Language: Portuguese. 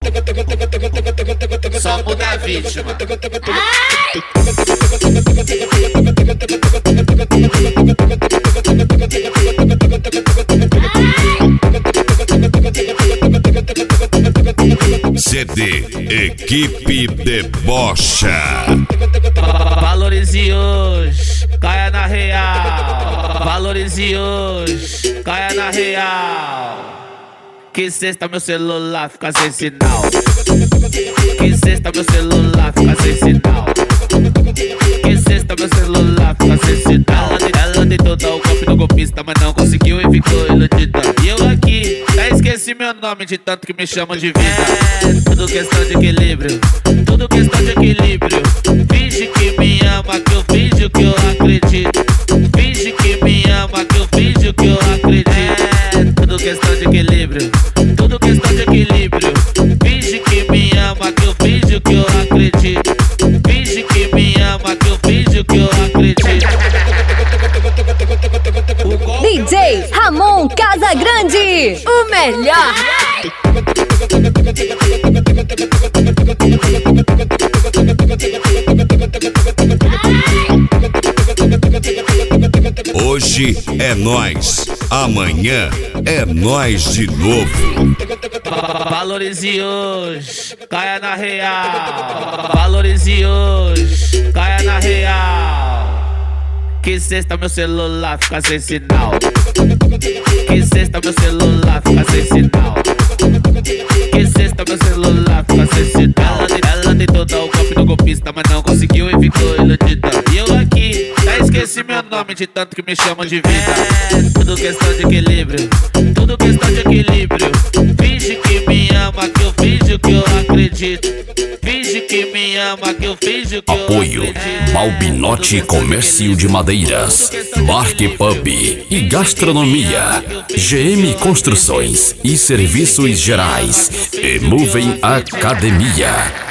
Só muda a vítima. CD Equipe Debocha. Valorize hoje, caia na real. Valorize hoje, caia na real. Que sexta meu celular fica sem sinal. Que sexta meu celular fica sem sinal. Que sexta meu celular fica sem sinal. Ela tentou dar o golpe no golpista, mas não conseguiu e ficou iludida. E eu aqui, já esqueci meu nome de tanto que me chamam de vida. É tudo questão de equilíbrio, tudo questão de equilíbrio. Finge que me ama, que eu finjo que eu acredito. Finge que me ama, que eu finjo que eu acredito. É tudo questão de equilíbrio, tudo questão de equilíbrio. Finge que me ama, que eu finjo que eu acredito. Finge que me ama, que eu finjo que eu acredito. DJ Ramon Casagrande, o melhor. Hoje é nós, amanhã é nós de novo. Valorize hoje, caia na real. Valorize hoje, caia na real. Que sexta meu celular fica sem sinal. Que sexta meu celular fica sem sinal. Que sexta meu celular fica sem sinal. Ela tentou dar o golpe no golpista, mas não conseguiu e ficou iludida. E eu aqui, já esqueci meu nome de tanto que me chamam de vida. É tudo questão de equilíbrio, tudo questão de equilíbrio. Finge que me ama, que eu finjo que eu acredito. Finge que me ama, que eu finjo que Apoio eu acredito. Balbinote Comércio de Madeiras, Marque Pub e Gastronomia, GM Construções e Serviços Gerais e Movem Academia.